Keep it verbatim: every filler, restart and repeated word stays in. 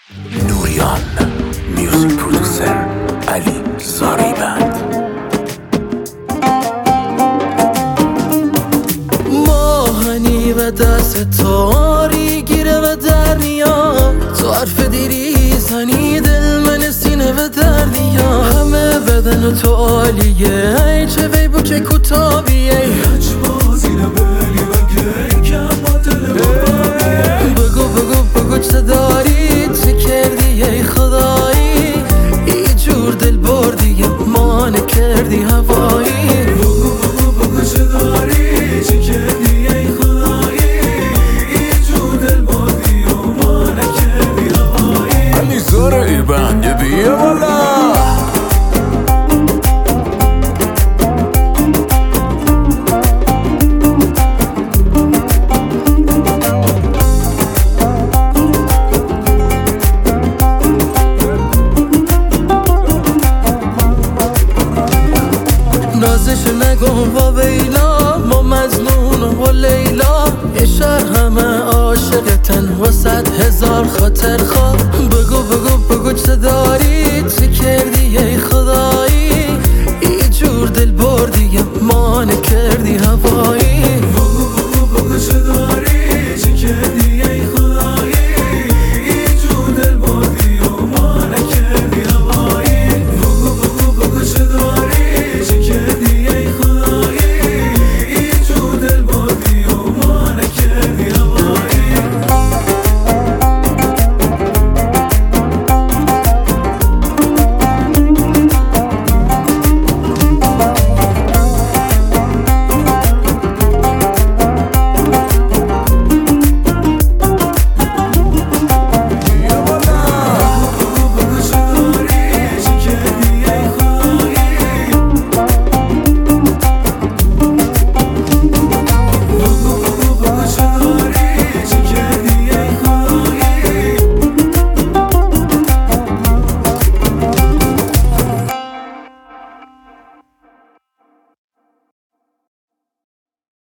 نوریان میوزیک پرودوسر علی زاریبند. ماهنی و دست تاری گیره و در میاد، تو حرف دیری زنی دل من سینه و در میاد. همه بدن تو عالیه ای چه وی بو که کتابیه هج بازی نبلی و گی کم با دل بگو بگو بگو چه داری چه کردی ای خدایی، ای جور دل بردی مانه کردی هوایی. بگو بگو بگو چه داری چه کردی ای خدایی، ای جور دل بردی مانه کردی هوایی. علی زاریبند بیا بالا. نازش نگم با بیلا، ما مزنون و لیلا، یه شهر همه عاشقتن و صد هزار خاطر خواه. بگو بگو بگو چه داری چه کردی ای